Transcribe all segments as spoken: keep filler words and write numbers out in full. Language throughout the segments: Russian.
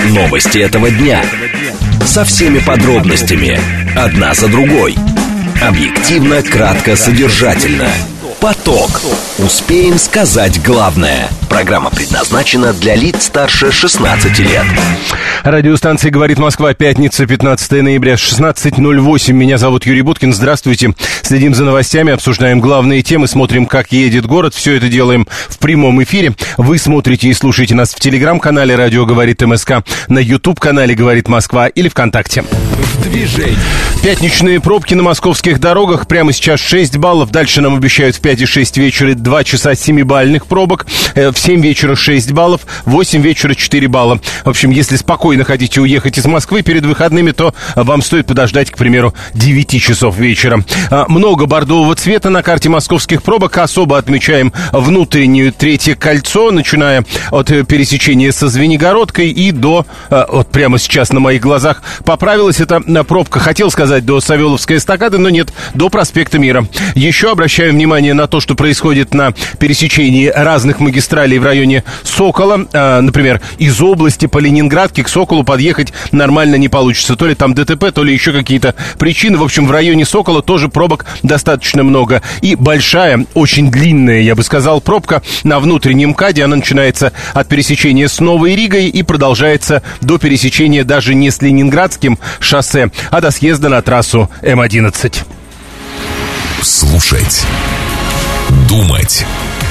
Новости этого дня. Со всеми подробностями. Одна за другой. Объективно, кратко, содержательно. Поток. Успеем сказать главное. Программа предназначена для лиц старше шестнадцати лет. Радиостанция «Говорит Москва», пятница, пятнадцатое ноября, шестнадцать ноль восемь. Меня зовут Юрий Буткин. Здравствуйте. Следим за новостями, обсуждаем главные темы, смотрим, как едет город. Все это делаем в прямом эфире. Вы смотрите и слушаете нас в телеграм-канале «Радио говорит МСК», на ютуб-канале «Говорит Москва» или ВКонтакте. В движении. Пятничные пробки на московских дорогах. Прямо сейчас шесть баллов. Дальше нам обещают в пять и шесть вечера два часа семибалльных пробок. В семь вечера шесть баллов. В восемь вечера четыре балла. В общем, если спокойно хотите уехать из Москвы перед выходными, то вам стоит подождать, к примеру, девяти часов вечера. Много бордового цвета на карте московских пробок. Особо отмечаем внутреннее Третье кольцо, начиная от пересечения со Звенигородкой и до... Вот прямо сейчас на моих глазах поправилась эта пробка. Хотел сказать до Савеловской эстакады, но нет, до проспекта Мира. Еще обращаем внимание на то, что происходит на пересечении разных магистралей в районе Сокола. Например, из области по Ленинградке к Соколу подъехать нормально не получится. То ли там ДТП, то ли еще какие-то причины. В общем, в районе Сокола тоже пробок достаточно много. И большая, очень длинная, я бы сказал, пробка на внутреннем МКАДе. Она начинается от пересечения с Новой Ригой и продолжается до пересечения даже не с Ленинградским шоссе, а до съезда на трассу эм одиннадцать. Слушать, думать,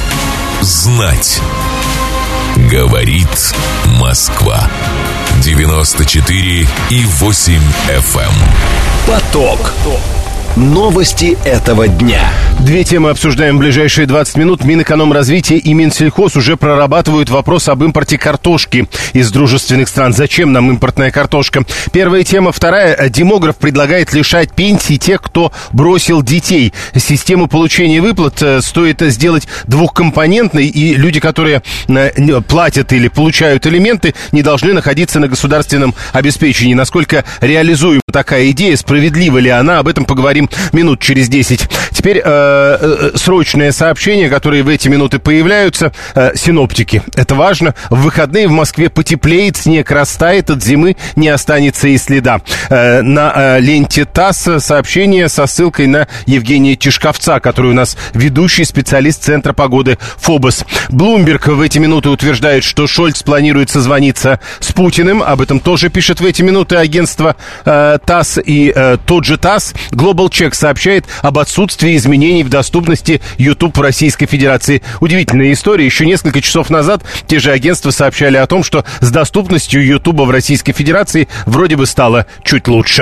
знать. Говорит Москва. девяносто четыре и восемь эф эм. Поток. Новости этого дня. Две темы обсуждаем в ближайшие двадцать минут. Минэкономразвития и Минсельхоз уже прорабатывают вопрос об импорте картошки из дружественных стран. Зачем нам импортная картошка? Первая тема. Вторая. Демограф предлагает лишать пенсий тех, кто бросил детей. Систему получения выплат стоит сделать двухкомпонентной, и люди, которые платят или получают алименты, не должны находиться на государственном обеспечении. Насколько реализуема такая идея, справедлива ли она, об этом поговорим минут через десять. Теперь э, э, срочное сообщение, которые в эти минуты появляются. Э, синоптики. Это важно. В выходные в Москве потеплеет, снег растает, от зимы не останется и следа. Э, на э, ленте ТАСС сообщение со ссылкой на Евгения Тишковца, который у нас ведущий специалист Центра погоды ФОБОС. Блумберг в эти минуты утверждает, что Шольц планирует созвониться с Путиным. Об этом тоже пишет в эти минуты агентство э, ТАСС и э, тот же ТАСС. Global Check сообщает об отсутствии изменений в доступности YouTube в Российской Федерации. Удивительная история. Еще несколько часов назад те же агентства сообщали о том, что с доступностью YouTube в Российской Федерации вроде бы стало чуть лучше.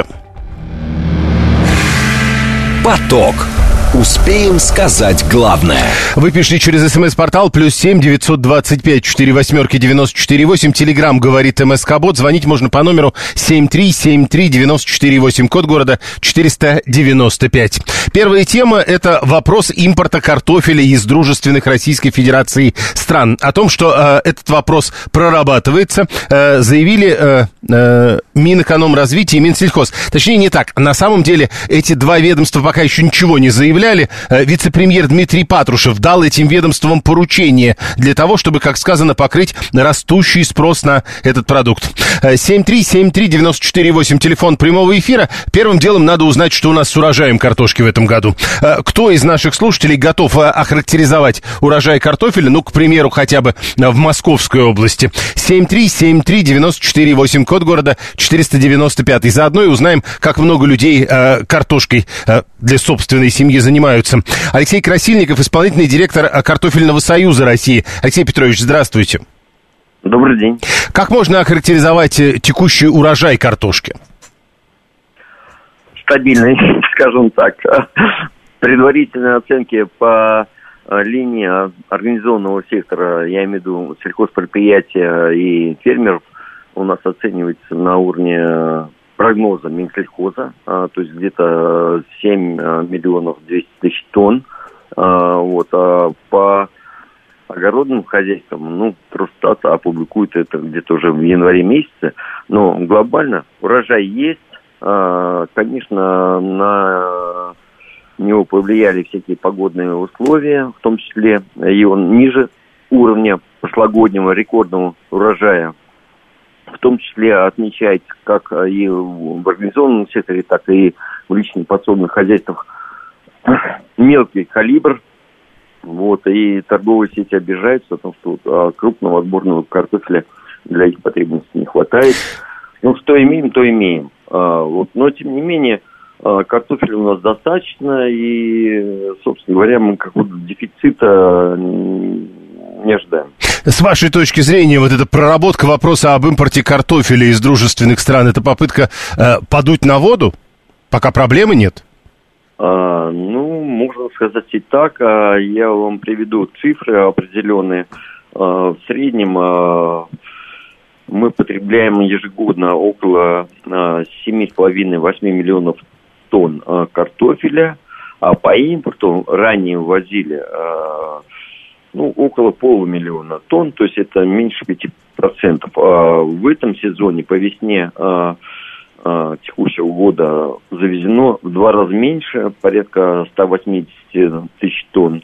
Поток. Успеем сказать главное. Вы пишите через смс-портал плюс семь девятьсот двадцать пять четыре восьмерки девяносто четыре восемь. Телеграм говорит МСК-бот. Звонить можно по номеру семь три семь три девяносто четыре восемь. Код города четыреста девяносто пять. Первая тема — это вопрос импорта картофеля из дружественных Российской Федерации стран. О том, что э, этот вопрос прорабатывается, э, заявили э, э, Минэкономразвития и Минсельхоз. Точнее, не так. На самом деле эти два ведомства пока еще ничего не заявляли. Вице-премьер Дмитрий Патрушев дал этим ведомствам поручение для того, чтобы, как сказано, покрыть растущий спрос на этот продукт. семь три семь три девяносто четыре восемь, телефон прямого эфира. Первым делом надо узнать, что у нас с урожаем картошки в этом году. Кто из наших слушателей готов охарактеризовать урожай картофеля, ну, к примеру, хотя бы в Московской области? семь три семь три девяносто четыре восемь, код города четыреста девяносто пять. И заодно и узнаем, как много людей картошкой для собственной семьи занимаются. Алексей Красильников, исполнительный директор Картофельного союза России. Алексей Петрович, здравствуйте. Добрый день. Как можно охарактеризовать текущий урожай картошки? Стабильный, скажем так. Предварительные оценки по линии организованного сектора, я имею в виду сельхозпредприятия и фермеров, у нас оценивается на уровне прогноза Минсельхоза, а, то есть где-то семь миллионов двести тысяч тонн. А, вот, а по огородным хозяйствам, ну, Росстат опубликует это где-то уже в январе месяце, но глобально урожай есть. А, конечно, на него повлияли всякие погодные условия, в том числе и он ниже уровня прошлогоднего рекордного урожая. в том числе отмечается как и в организованном секторе, так и в личных подсобных хозяйствах мелкий калибр. Вот, и торговые сети обижаются о том, что а, крупного отборного картофеля для их потребностей не хватает. Ну, что имеем, то имеем. А, вот, но, тем не менее, а, картофеля у нас достаточно, и, собственно говоря, мы какого-то дефицита не ожидаем. С вашей точки зрения, вот эта проработка вопроса об импорте картофеля из дружественных стран, это попытка э, подуть на воду, пока проблемы нет? А, ну, можно сказать и так. А, я вам приведу цифры определенные. А, в среднем а, мы потребляем ежегодно около а, семь с половиной - восемь миллионов тонн а, картофеля, а по импорту ранее ввозили а, ну, около полумиллиона тонн, то есть это меньше пяти процентов. А в этом сезоне по весне а, текущего года завезено в два раза меньше, порядка сто восемьдесят тысяч тонн.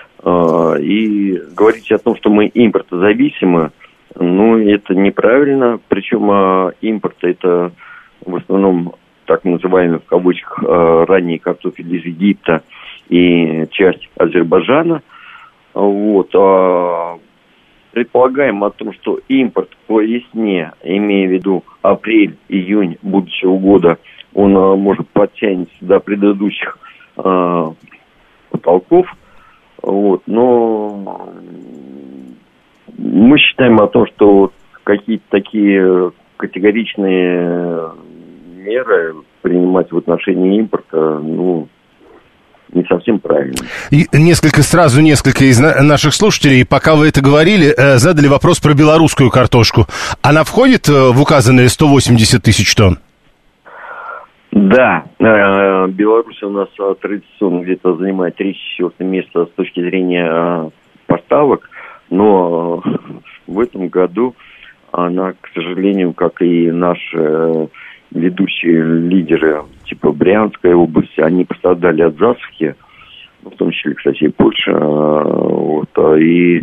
И говорить о том, что мы импортозависимы, ну, это неправильно. Причем импорт – это в основном так называемый, в кавычках, ранний картофель из Египта и часть Азербайджана. Вот. Предполагаем о том, что импорт по весне, имея в виду апрель, июнь будущего года, он а, может подтянется до предыдущих а, потолков. Вот. Но мы считаем о том, что какие-то такие категоричные меры принимать в отношении импорта, ну, не совсем правильно. И несколько, сразу несколько из на- наших слушателей, пока вы это говорили, э, задали вопрос про белорусскую картошку. Она входит э, в указанные сто восемьдесят тысяч тонн? Да, э, Беларусь у нас э, традиционно где-то занимает третье-четвертое место с точки зрения э, поставок, но э, в этом году она, к сожалению, как и наши э, ведущие лидеры типа Брянской области, они пострадали от засухи, в том числе, кстати, и Польша. Вот, и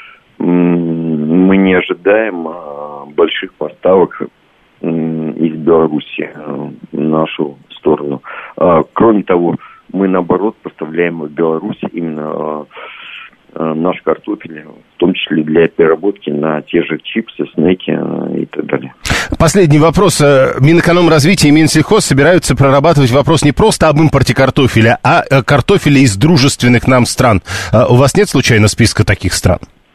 мы не ожидаем больших поставок из Беларуси в нашу сторону. Кроме того, мы, наоборот, поставляем в Беларусь именно наш картофель, в том числе для переработки на те же чипсы, снеки и так далее. Последний вопрос. Минэкономразвития и Минсельхоз собираются прорабатывать вопрос не просто об импорте картофеля, а картофеля из дружественных нам стран. У вас нет случайно списка таких стран?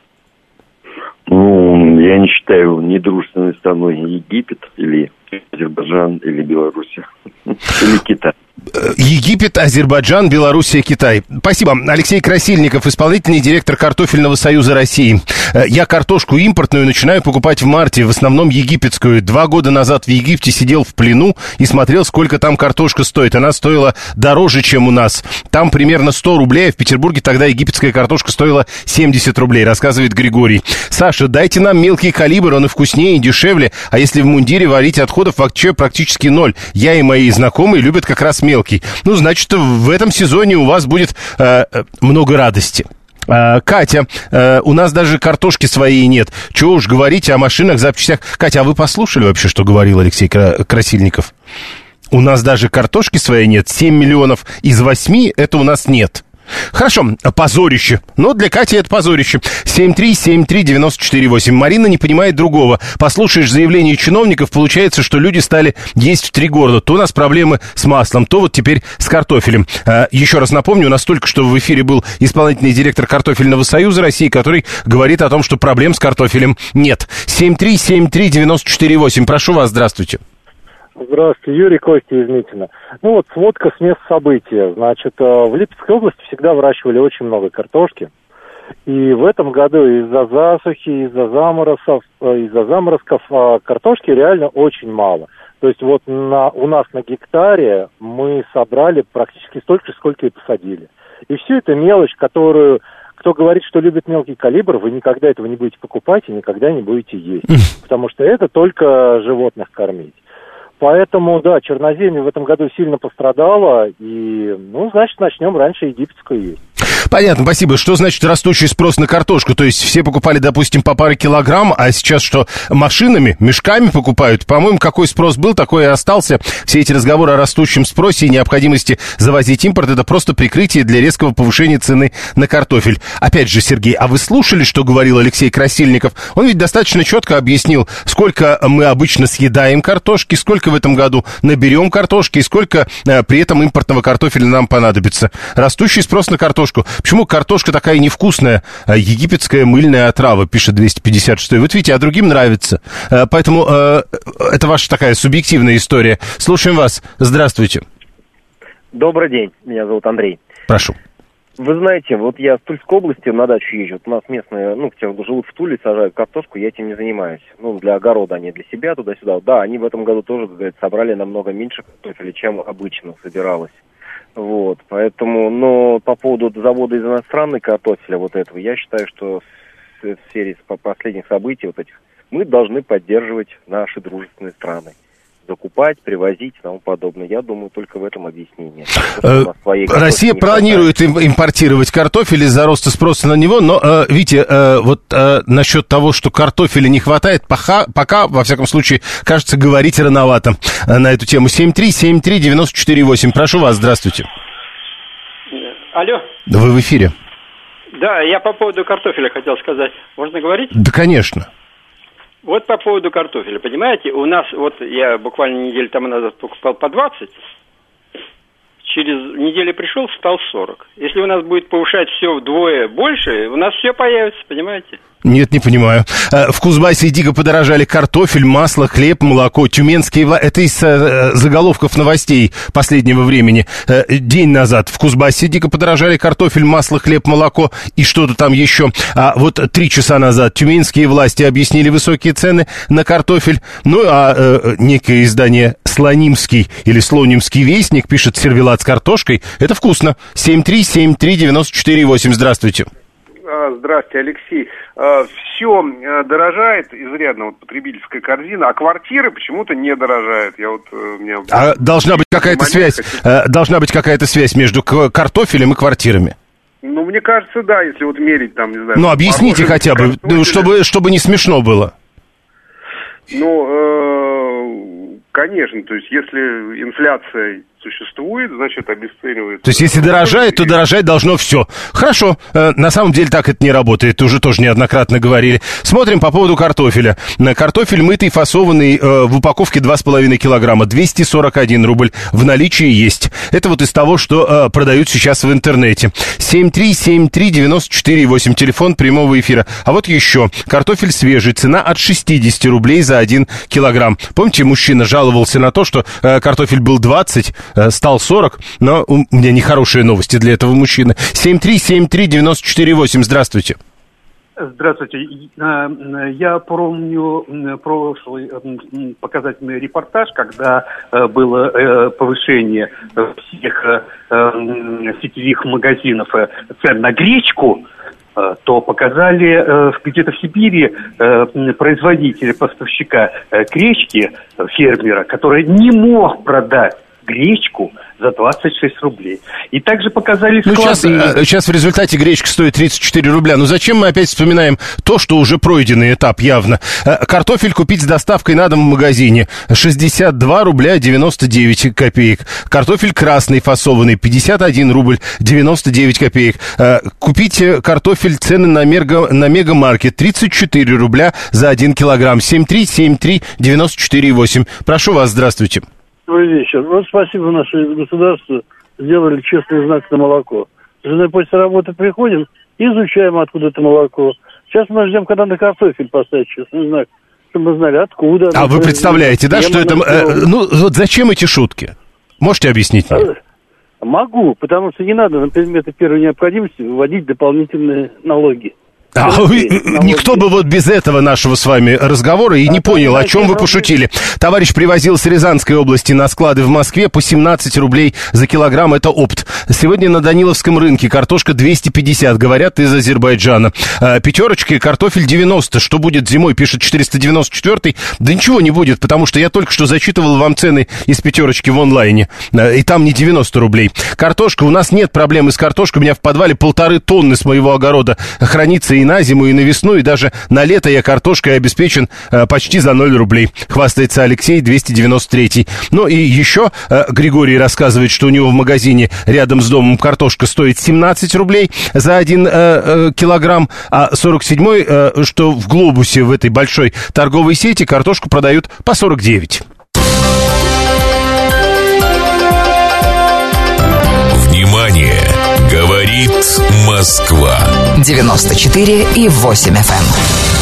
Ну, я не считаю недружественной страной Египет или Азербайджан или Беларусь или Китай. Египет, Азербайджан, Белоруссия, Китай. Спасибо. Алексей Красильников, исполнительный директор Картофельного союза России. Я картошку импортную начинаю покупать в марте, в основном египетскую. Два года назад в Египте сидел в плену и смотрел, сколько там картошка стоит. Она стоила дороже, чем у нас. Там примерно сто рублей, а в Петербурге тогда египетская картошка стоила семьдесят рублей, рассказывает Григорий. Саша, дайте нам мелкий калибр, он и вкуснее, и дешевле. А если в мундире варить отходов, вообще практически ноль. Я и мои знакомые любят как раз мелкий. Ну, значит, в этом сезоне у вас будет э, много радости. Э, Катя, э, у нас даже картошки своей нет. Чего уж говорить о машинах, запчастях. Катя, а вы послушали вообще, что говорил Алексей Красильников? У нас даже картошки своей нет. семь миллионов из восьми это у нас нет. Хорошо, позорище. Но для Кати это позорище. семь три семь три девять четыре восемь. Марина не понимает другого. Послушаешь заявление чиновников, получается, что люди стали есть в три города. То у нас проблемы с маслом, то вот теперь с картофелем. А, еще раз напомню, у нас только что в эфире был исполнительный директор Картофельного союза России, который говорит о том, что проблем с картофелем нет. семь три семь три девять четыре восемь. Прошу вас, здравствуйте. Здравствуйте, Юрий, Костя из Митина. Ну вот сводка с мест события. Значит, в Липецкой области всегда выращивали очень много картошки. И в этом году из-за засухи, из-за заморозков, из-за заморозков картошки реально очень мало. То есть вот на, у нас на гектаре мы собрали практически столько, сколько и посадили. И все это мелочь, которую... Кто говорит, что любит мелкий калибр, вы никогда этого не будете покупать и никогда не будете есть. Потому что это только животных кормить. поэтому, да, черноземье в этом году сильно пострадало, и, ну, значит, начнем раньше египетскую есть. Понятно, спасибо. Что значит растущий спрос на картошку? То есть все покупали, допустим, по паре килограмм, а сейчас что, машинами, мешками покупают? По-моему, какой спрос был, такой и остался. Все эти разговоры о растущем спросе и необходимости завозить импорт — это просто прикрытие для резкого повышения цены на картофель. Опять же, Сергей, а вы слушали, что говорил Алексей Красильников? Он ведь достаточно четко объяснил, сколько мы обычно съедаем картошки, сколько в этом году наберем картошки и сколько э, при этом импортного картофеля нам понадобится. Растущий спрос на картошку. Почему картошка такая невкусная? Египетская мыльная отрава, пишет двести пятьдесят шесть. Вот видите, а другим нравится. Поэтому э, это ваша такая субъективная история. Слушаем вас. Здравствуйте. Добрый день. Меня зовут Андрей. Прошу. Вы знаете, вот я в Тульской области на дачу езжу. Вот у нас местные, ну, те, кто живут в Туле, сажают картошку, я этим не занимаюсь. Ну, для огорода, а не для себя, туда-сюда. Да, они в этом году тоже, как говорится, собрали намного меньше картофеля, чем обычно собиралось. Вот, поэтому, но по поводу завода из иностранной картофеля вот этого, я считаю, что в сфере последних событий вот этих мы должны поддерживать наши дружественные страны. Закупать, привозить и тому подобное. Я думаю, только в этом объяснение. Россия планирует импортировать картофель из-за роста спроса на него, но, э, Витя, э, вот э, насчет того, что картофеля не хватает, пока, пока, во всяком случае, кажется, говорить рановато э, на эту тему. семь три семь три девяносто четыре восемь. Прошу вас, здравствуйте. Алло. Вы в эфире. Да, я по поводу картофеля хотел сказать. Можно говорить? Да, конечно. Вот по поводу картофеля, понимаете, у нас, вот я буквально неделю тому назад покупал по двадцать, через неделю пришел, стал сорок. Если у нас будет повышать все вдвое больше, у нас все появится, понимаете? Нет, не понимаю. В Кузбассе дико подорожали картофель, масло, хлеб, молоко. Тюменские... Это из заголовков новостей последнего времени. День назад в Кузбассе дико подорожали картофель, масло, хлеб, молоко и что-то там еще. А вот три часа назад тюменские власти объяснили высокие цены на картофель. Ну, а э, некое издание «Слонимский» или «Слонимский вестник» пишет: сервелат с картошкой. Это вкусно. семь три семь три девяносто четыре восемь. Здравствуйте. Здравствуйте, Алексей. Все дорожает изрядно, вот потребительская корзина, а квартиры почему-то не дорожают. Я вот, у меня... А должна быть какая-то связь, хочу... должна быть какая-то связь между картофелем и квартирами? Ну, мне кажется, да, если вот мерить там, не знаю... Ну, объясните хотя бы, ну, чтобы, чтобы не смешно было. Ну, э, конечно, то есть если инфляция существует, значит, обесценивается. То есть, если дорожает, то дорожать должно все. Хорошо. На самом деле так это не работает. Уже тоже неоднократно говорили. Смотрим по поводу картофеля. Картофель мытый, фасованный в упаковке два с половиной килограмма. двести сорок один рубль. В наличии есть. Это вот из того, что продают сейчас в интернете. семь три семь три девяносто четыре восемь. Телефон прямого эфира. А вот еще. Картофель свежий. Цена от шестьдесят рублей за один килограмм. Помните, мужчина жаловался на то, что картофель был двадцать, стал сорок, но у меня нехорошие новости для этого мужчины. семь три семь три девяносто четыре восемь. Здравствуйте. Здравствуйте. Я помню прошлый показательный репортаж, когда было повышение всех сетевых магазинов цен на гречку, то показали где-то в Сибири производителя, поставщика гречки, фермера, который не мог продать гречку за двадцать шесть рублей. И также показали склады. Ну, сейчас, сейчас в результате гречка стоит тридцать четыре рубля. Но зачем мы опять вспоминаем то, что уже пройденный этап явно? Картофель купить с доставкой на дом в магазине шестьдесят два рубля девяносто девять копеек. Картофель красный фасованный пятьдесят один рубль девяносто девять копеек. Купить картофель, цены на, мерго, на мегамаркет тридцать четыре рубля за один килограмм. семь три семь три девяносто четыре восемь. Прошу вас, здравствуйте. Добрый вечер. Вот спасибо, наше государство сделали честный знак на молоко. С женой после работы приходим, изучаем, откуда это молоко. Сейчас мы ждем, когда на картофель поставить честный знак, чтобы мы знали, откуда. А вы представляете, да, что это... Э, ну, вот зачем эти шутки? Можете объяснить мне? Могу, потому что не надо на предметы первой необходимости вводить дополнительные налоги. А, никто бы вот без этого нашего с вами разговора и не понял, о чем вы пошутили. Товарищ привозил с Рязанской области на склады в Москве по семнадцать рублей за килограмм, это опт. Сегодня на Даниловском рынке картошка двести пятьдесят, говорят, из Азербайджана. Пятерочка и картофель девяносто. Что будет зимой, пишет четыреста девяносто четыре. Да ничего не будет, потому что я только что зачитывал вам цены из пятерочки в онлайне. И там не девяносто рублей. Картошка, у нас нет проблемы с картошкой. У меня в подвале полторы тонны с моего огорода хранится и на зиму, и на весну, и даже на лето я картошкой обеспечен э, почти за ноль рублей. Хвастается Алексей, двести девяносто три. Ну и еще э, Григорий рассказывает, что у него в магазине рядом с домом картошка стоит семнадцать рублей за один э, э, килограмм, а сорок семь, э, что в Глобусе, в этой большой торговой сети, картошку продают по сорок девять. Внимание! Говорит Москва. девяносто четыре и восемь эф эм.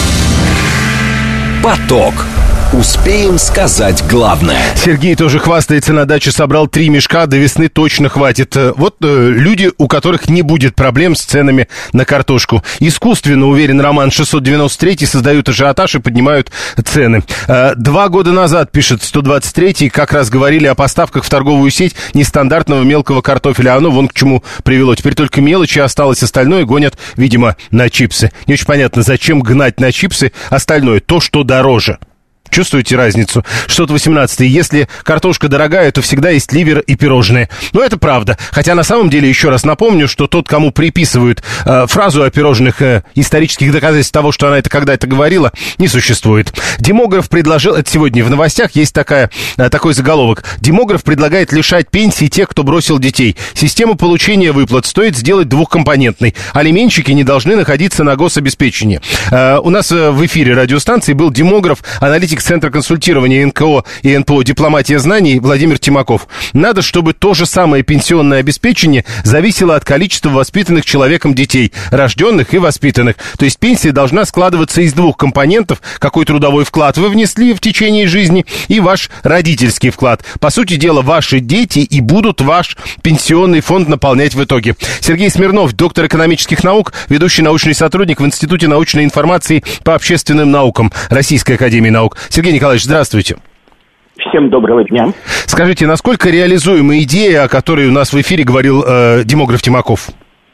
Поток. Успеем сказать главное. Сергей тоже хвастается, на даче собрал три мешка, до весны точно хватит. Вот э, люди, у которых не будет проблем с ценами на картошку. Искусственно, уверен Роман шестьсот девяносто три, создают ажиотаж и поднимают цены. Э, два года назад, пишет сто двадцать три, как раз говорили о поставках в торговую сеть нестандартного мелкого картофеля. А оно вон к чему привело. Теперь только мелочи осталось, остальное гонят, видимо, на чипсы. Не очень понятно, зачем гнать на чипсы остальное, то, что дороже. Чувствуете разницу? шестьсот восемнадцать. Если картошка дорогая, то всегда есть ливер и пирожные. Но это правда. Хотя на самом деле, еще раз напомню, что тот, кому приписывают э, фразу о пирожных, э, исторических доказательств того, что она это когда-то говорила, не существует. Демограф предложил... Это сегодня в новостях есть такая, э, такой заголовок. Демограф предлагает лишать пенсии тех, кто бросил детей. Систему получения выплат стоит сделать двухкомпонентной. Алименщики не должны находиться на гособеспечении. Э, у нас э, в эфире радиостанции был демограф, аналитик Центра консультирования эн ка о и эн пэ о «Дипломатия знаний» Владимир Тимаков. Надо, чтобы то же самое пенсионное обеспечение зависело от количества воспитанных человеком детей, рожденных и воспитанных. То есть пенсия должна складываться из двух компонентов. Какой трудовой вклад вы внесли в течение жизни и ваш родительский вклад. По сути дела, ваши дети и будут ваш пенсионный фонд наполнять в итоге. Сергей Смирнов, доктор экономических наук, ведущий научный сотрудник в Институте научной информации по общественным наукам Российской академии наук. Сергей Николаевич, здравствуйте. Всем доброго дня. Скажите, насколько реализуема идея, о которой у нас в эфире говорил э, демограф Тимаков?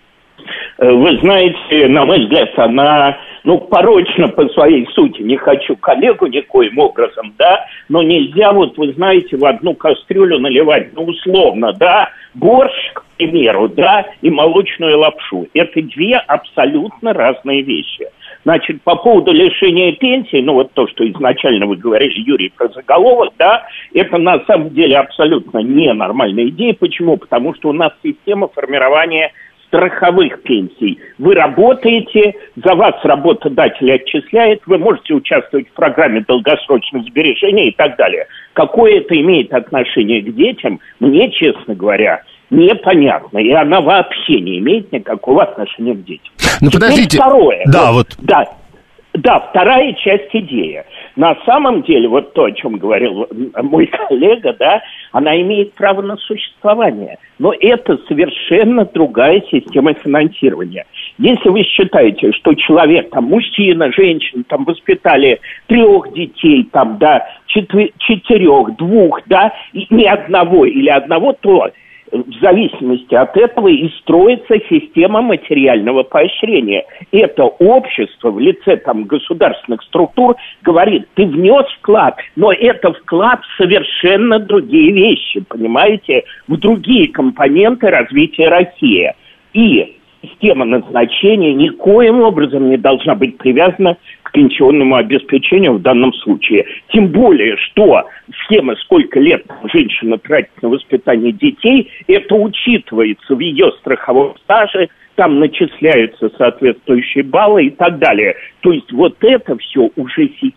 Вы знаете, на мой взгляд, она, ну, порочна по своей сути. Не хочу коллегу никоим образом, да, но нельзя, вот, вы знаете, в одну кастрюлю наливать, ну, условно, да, борщ, к примеру, да, и молочную лапшу. Это две абсолютно разные вещи. Значит, по поводу лишения пенсии, ну вот то, что изначально вы говорили, Юрий, про заголовок, да, это на самом деле абсолютно ненормальная идея. Почему? Потому что у нас система формирования страховых пенсий. Вы работаете, за вас работодатель отчисляет, вы можете участвовать в программе долгосрочных сбережений и так далее. Какое это имеет отношение к детям, мне, честно говоря, непонятно. И она вообще не имеет никакого отношения к детям. Ну, подождите. Второе. Да, вот. вот. Да, да, вторая часть идеи. На самом деле, вот то, о чем говорил мой коллега, да, она имеет право на существование. Но это совершенно другая система финансирования. Если вы считаете, что человек, там, мужчина, женщина, там, воспитали трех детей, там, да, четы- четырех, двух, да, и ни одного или одного, то в зависимости от этого и строится система материального поощрения. Это общество в лице там государственных структур говорит, ты внес вклад, но это вклад в совершенно другие вещи, понимаете, в другие компоненты развития России. И система назначения никоим образом не должна быть привязана к пенсионному обеспечению в данном случае. Тем более, что схема, сколько лет женщина тратит на воспитание детей, это учитывается в ее страховом стаже, там начисляются соответствующие баллы и так далее. То есть вот это все уже сейчас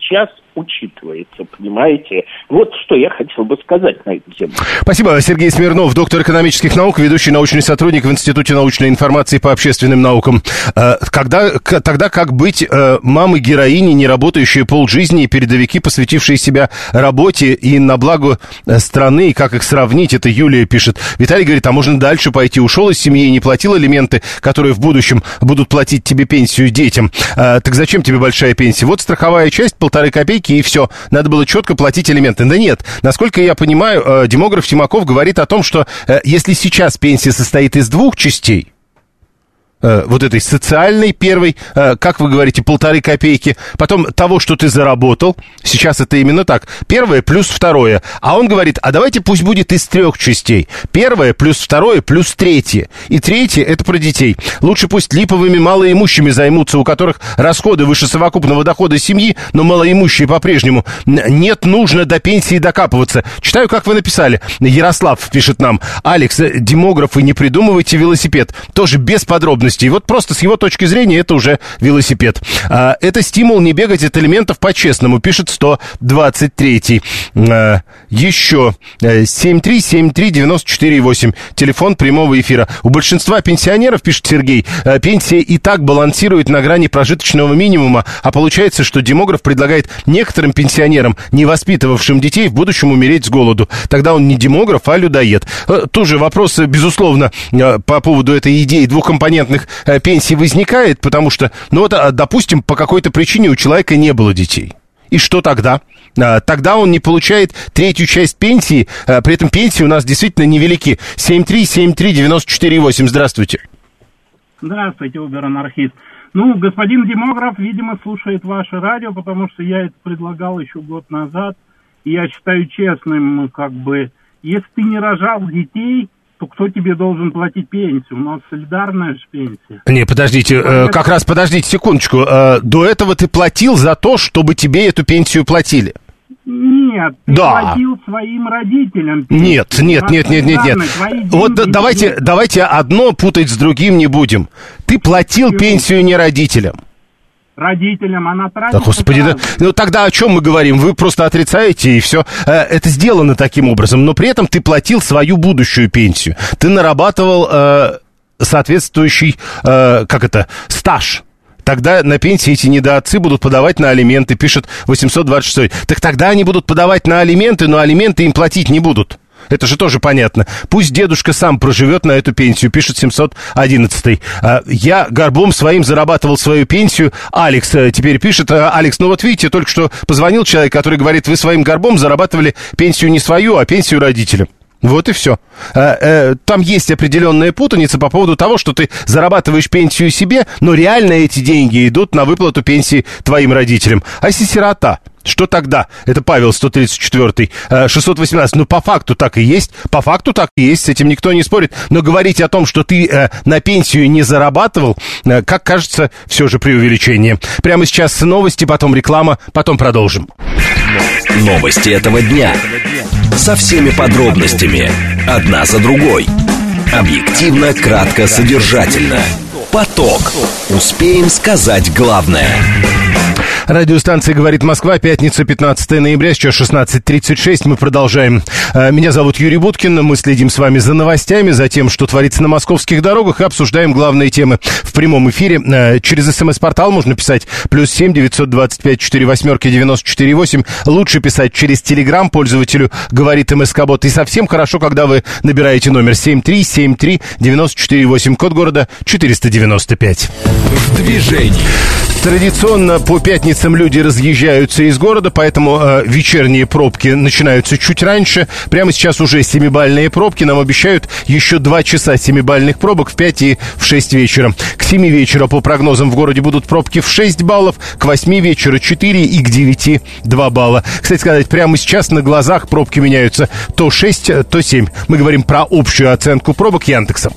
учитывается, понимаете? Вот что я хотел бы сказать на эту тему. Спасибо. Сергей Смирнов, доктор экономических наук, ведущий научный сотрудник в Институте научной информации по общественным наукам. Когда, тогда как быть мамы-героини, не работающие полжизни, и передовики, посвятившие себя работе и на благо страны, и как их сравнить, это Юлия пишет. Виталий говорит, а можно дальше пойти? Ушел из семьи и не платил алименты, которые в будущем будут платить тебе пенсию детям. Так зачем тебе большая пенсия? Вот страховая часть, полторы копейки, и все. Надо было четко платить алименты. Да нет. Насколько я понимаю, демограф Тимаков говорит о том, что если сейчас пенсия состоит из двух частей, вот этой социальной первой, как вы говорите, полторы копейки, потом того, что ты заработал, сейчас это именно так, первое плюс второе, а он говорит, а давайте пусть будет из трех частей, первое плюс второе плюс третье, и третье это про детей, лучше пусть липовыми малоимущими займутся, у которых расходы выше совокупного дохода семьи, но малоимущие по-прежнему, нет, нужно до пенсии докапываться. Читаю, как вы написали, Ярослав пишет нам, Алекс, демографы, не придумывайте велосипед, тоже без подробностей. И вот просто с его точки зрения это уже велосипед. А, это стимул не бегать от элементов по-честному, пишет сто двадцать третий. А, еще семь три семь три девять четыре восемь, телефон прямого эфира. У большинства пенсионеров, пишет Сергей, пенсия и так балансирует на грани прожиточного минимума, а получается, что демограф предлагает некоторым пенсионерам, не воспитывавшим детей, в будущем умереть с голоду. Тогда он не демограф, а людоед. Тоже вопрос, безусловно, по поводу этой идеи двухкомпонентных пенсий возникает, потому что, ну вот, допустим, по какой-то причине у человека не было детей. И что тогда? Тогда он не получает третью часть пенсии, при этом пенсии у нас действительно невелики. семь три семь три девять четыре восемь, здравствуйте. Здравствуйте, Убер-анархист. Ну, господин демограф, видимо, слушает ваше радио, потому что я это предлагал еще год назад. И я считаю честным, как бы, если ты не рожал детей, то кто тебе должен платить пенсию? У нас солидарная же пенсия. Не, подождите, э, как раз подождите секундочку. Э, до этого ты платил за то, чтобы тебе эту пенсию платили? Нет, ты да. платил своим родителям пенсию. Нет, нет, нет, нет, нет, нет. Вот да, давайте, давайте одно путать с другим не будем. Ты платил Чего? пенсию не родителям. Родителям она тратится. Да, господи, да, ну тогда о чем мы говорим? Вы просто отрицаете, и все. Это сделано таким образом, но при этом ты платил свою будущую пенсию. Ты нарабатывал э, соответствующий, э, как это, стаж. Тогда на пенсии эти недоотцы будут подавать на алименты, пишет восемьсот двадцать шесть. Так тогда они будут подавать на алименты, но алименты им платить не будут. Это же тоже понятно. Пусть дедушка сам проживет на эту пенсию, пишет семьсот одиннадцать. Я горбом своим зарабатывал свою пенсию. Алекс теперь пишет. Алекс, ну вот видите, только что позвонил человек, который говорит, вы своим горбом зарабатывали пенсию не свою, а пенсию родителям. Вот и все. Там есть определенная путаница по поводу того, что ты зарабатываешь пенсию себе, но реально эти деньги идут на выплату пенсии твоим родителям. А если сирота? Что тогда? Это Павел сто тридцать четыре, шестьсот восемнадцать. Ну, по факту так и есть. По факту так и есть, с этим никто не спорит. Но говорить о том, что ты э, на пенсию не зарабатывал, э, как кажется, все же преувеличение. Прямо сейчас новости, потом реклама, потом продолжим. Новости этого дня. Со всеми подробностями. Одна за другой. Объективно, кратко, содержательно. Поток. Успеем сказать главное. Радиостанция «Говорит Москва», пятница, пятнадцатое ноября, сейчас шестнадцать тридцать шесть, мы продолжаем. Меня зовут Юрий Буткин, мы следим с вами за новостями, за тем, что творится на московских дорогах, и обсуждаем главные темы в прямом эфире. Через СМС-портал можно писать плюс семь девятьсот двадцать пять сорок восемь девяносто четыре восемь. Лучше писать через Телеграм, пользователю «Говорит МСК-бот». И совсем хорошо, когда вы набираете номер семь три семь три девять четыре восемь, код города четыреста девяносто пять. В движении. Традиционно по пятницам люди разъезжаются из города, поэтому э, вечерние пробки начинаются чуть раньше. Прямо сейчас уже семибальные пробки. Нам обещают еще два часа семибальных пробок в пять и в шесть вечера. К семи вечера по прогнозам в городе будут пробки в шесть баллов, к восьми вечера четыре и к девяти два балла. Кстати сказать, прямо сейчас на глазах пробки меняются то шесть, то семь. Мы говорим про общую оценку пробок Яндексом.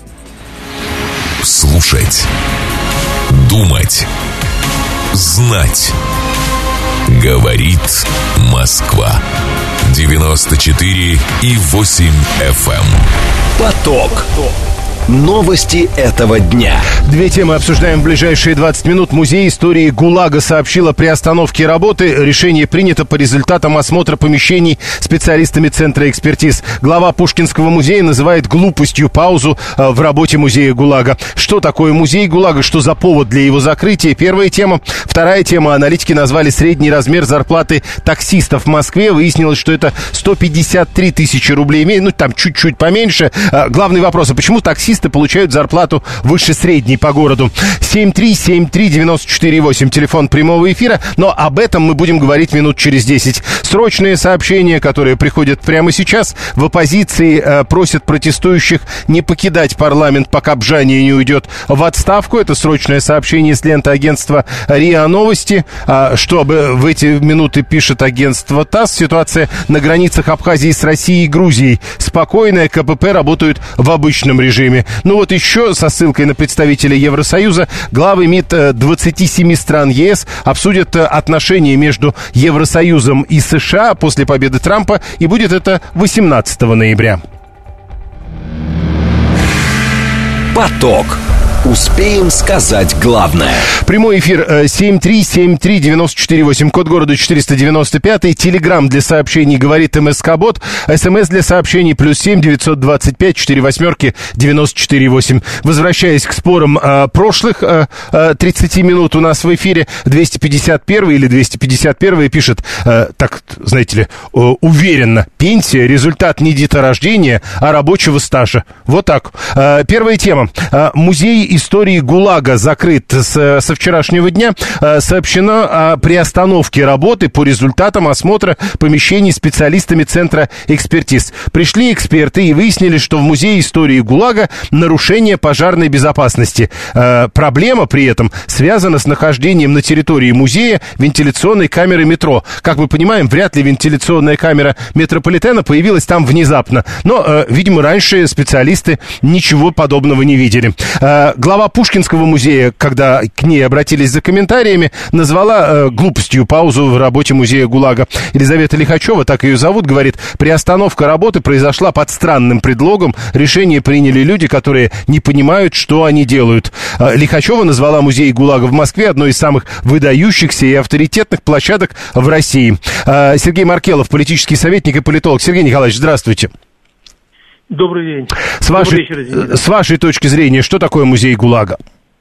Слушать. Думать. Знать. Говорит Москва. девяносто четыре и восемь эф эм. Поток. Новости этого дня. Две темы обсуждаем в ближайшие двадцать минут. Музей истории ГУЛАГа сообщил о приостановке работы. Решение принято по результатам осмотра помещений специалистами Центра экспертиз. Глава Пушкинского музея называет глупостью паузу в работе музея ГУЛАГа. Что такое музей ГУЛАГа? Что за повод для его закрытия? Первая тема. Вторая тема. Аналитики назвали средний размер зарплаты таксистов в Москве. Выяснилось, что это сто пятьдесят три тысячи рублей. Ну, там чуть-чуть поменьше. Главный вопрос. А почему таксисты получают зарплату выше средней по городу? семь три семь три девять четыре восемь, телефон прямого эфира. Но об этом мы будем говорить минут через десять. Срочные сообщения, которые приходят прямо сейчас. В оппозиции э, просят протестующих не покидать парламент, пока Бжания не уйдет в отставку. Это срочное сообщение с ленты агентства РИА Новости. А, что в эти минуты пишет агентство ТАСС. Ситуация на границах Абхазии с Россией и Грузией спокойная. КПП работают в обычном режиме. Ну вот еще со ссылкой на представителей Евросоюза. Главы МИД двадцати семи стран ЕС обсудят отношения между Евросоюзом и США после победы Трампа. И будет это восемнадцатого ноября. Поток. Успеем сказать главное. Прямой эфир семь три семь три девять четыре восемь, код города четыреста девяносто пять. Телеграм для сообщений говорит МСК-бот. СМС для сообщений плюс семь девятьсот двадцать пять четыре восьмерки девяносто четыре восемь. Возвращаясь к спорам а, прошлых а, а, тридцати минут у нас в эфире, двести пятьдесят первый или двести пятьдесят первый пишет, а, так, знаете ли, уверенно: пенсия — результат не деторождения, а рабочего стажа. Вот так. А, первая тема. А, музей истории ГУЛАГа закрыт с, со вчерашнего дня. Сообщено о приостановке работы по результатам осмотра помещений специалистами Центра экспертиз. Пришли эксперты и выяснили, что в Музее истории ГУЛАГа нарушение пожарной безопасности. Проблема при этом связана с нахождением на территории музея вентиляционной камеры метро. Как мы понимаем, вряд ли вентиляционная камера метрополитена появилась там внезапно. Но, видимо, раньше специалисты ничего подобного не видели. Глава Пушкинского музея, когда к ней обратились за комментариями, назвала э, глупостью паузу в работе музея ГУЛАГа. Елизавета Лихачева, так ее зовут, говорит: приостановка работы произошла под странным предлогом. Решение приняли люди, которые не понимают, что они делают. Э, Лихачева назвала музей ГУЛАГа в Москве одной из самых выдающихся и авторитетных площадок в России. Э, Сергей Маркелов, политический советник и политолог. Сергей Николаевич, здравствуйте. Добрый день. С вашей, Добрый вечер, с вашей точки зрения, что такое музей ГУЛАГа?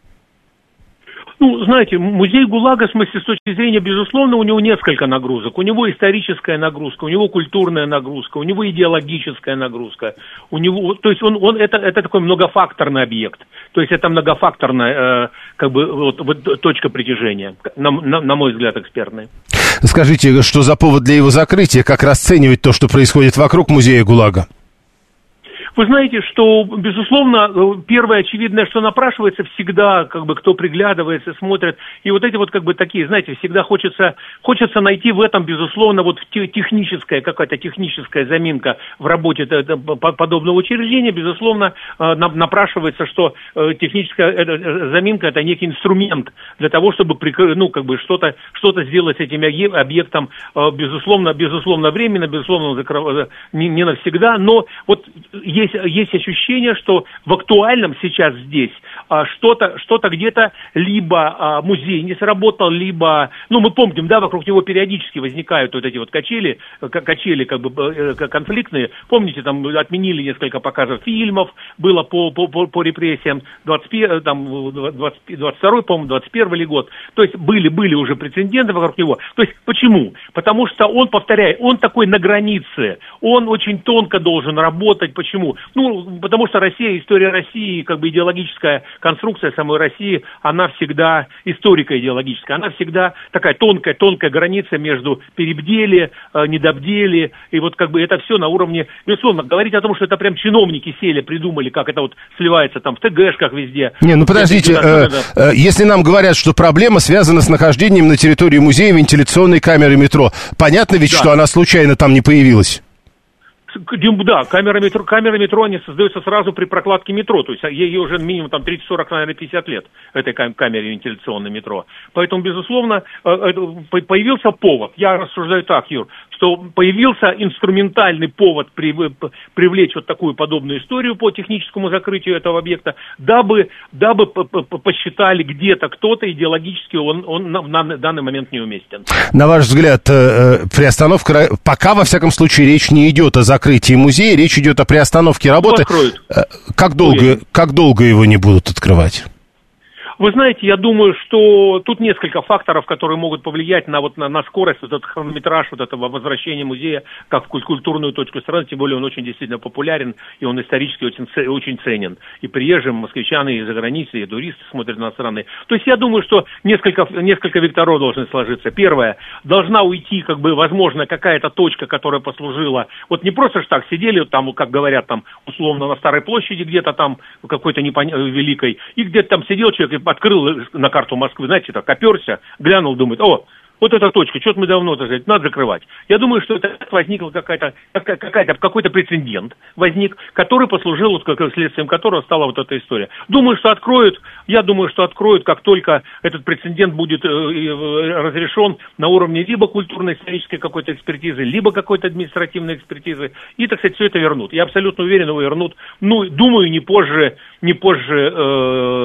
Ну, знаете, музей ГУЛАГа, в смысле, с точки зрения, безусловно, у него несколько нагрузок. У него историческая нагрузка, у него культурная нагрузка, у него идеологическая нагрузка. У него, то есть он, он это, это такой многофакторный объект. То есть это многофакторная, э, как бы, вот, вот, точка притяжения, на, на, на мой взгляд, экспертная. Скажите, что за повод для его закрытия? Как расценивать то, что происходит вокруг музея ГУЛАГа? Вы знаете, что, безусловно, первое очевидное, что напрашивается, всегда, как бы, кто приглядывается, смотрит, и вот эти вот, как бы, такие, знаете, всегда хочется, хочется найти в этом, безусловно, вот техническая, какая-то техническая заминка в работе подобного учреждения, безусловно, напрашивается, что техническая заминка — это некий инструмент для того, чтобы, ну, как бы, что-то, что-то сделать с этим объектом, безусловно, безусловно, временно, безусловно, не, не навсегда, но вот Есть, есть ощущение, что в актуальном сейчас здесь а, что-то, что-то где-то либо а, музей не сработал, либо, ну, мы помним, да, вокруг него периодически возникают вот эти вот качели, качели как бы конфликтные. Помните, там отменили несколько показов фильмов, было по, по, по, по репрессиям, двадцать, там, двадцать, двадцать второй, по-моему, двадцать первый ли год. То есть были, были уже прецеденты вокруг него. То есть почему? Потому что он, повторяю, он такой на границе, он очень тонко должен работать. Почему? Ну, потому что Россия, история России, как бы идеологическая конструкция самой России, она всегда историко-идеологическая, она всегда такая тонкая-тонкая граница между перебдели, э, недобдели, и вот как бы это все на уровне, безусловно, говорить о том, что это прям чиновники сели, придумали, как это вот сливается там в ТГшках везде. Не, ну подождите, э, э, если нам говорят, что проблема связана с нахождением на территории музея вентиляционной камеры метро, понятно ведь, да, что она случайно там не появилась? Да, камера метро, камера метро не создается сразу при прокладке метро, то есть ей уже минимум там тридцать, сорок, наверное, пятьдесят лет, этой камере вентиляционной метро. Поэтому, безусловно, появился повод. Я рассуждаю так, Юр, что появился инструментальный повод привлечь вот такую подобную историю по техническому закрытию этого объекта, дабы, дабы посчитали где-то кто-то идеологически он, он на, на данный момент неуместен. На ваш взгляд, приостановка, пока, во всяком случае, речь не идет о закрытии музея, речь идет о приостановке работы. Как долго, как долго его не будут открывать? Вы знаете, я думаю, что тут несколько факторов, которые могут повлиять на, вот, на, на скорость, вот этот хронометраж вот этого возвращения музея как в культурную точку страны, тем более он очень действительно популярен, и он исторически очень, очень ценен. И приезжим москвичаны из-за границы, и туристы смотрят на страны. То есть я думаю, что несколько, несколько векторов должны сложиться. Первое, должна уйти, как бы, возможно, какая-то точка, которая послужила, вот не просто ж так сидели, там, как говорят, там, условно, на Старой площади где-то там, какой-то непонятной, великой, и где-то там сидел человек и открыл на карту Москвы, знаете, так оперся, глянул, думает, о, вот эта точка, что-то мы давно, так сказать, надо закрывать. Я думаю, что это возникла какая-то, какая-то, какой-то прецедент возник, который послужил, вот, следствием которого стала вот эта история. Думаю, что откроют, я думаю, что откроют, как только этот прецедент будет э, разрешен на уровне либо культурно-исторической какой-то экспертизы, либо какой-то административной экспертизы, и, так сказать, все это вернут. Я абсолютно уверен, его вернут, ну, думаю, не позже, не позже, э,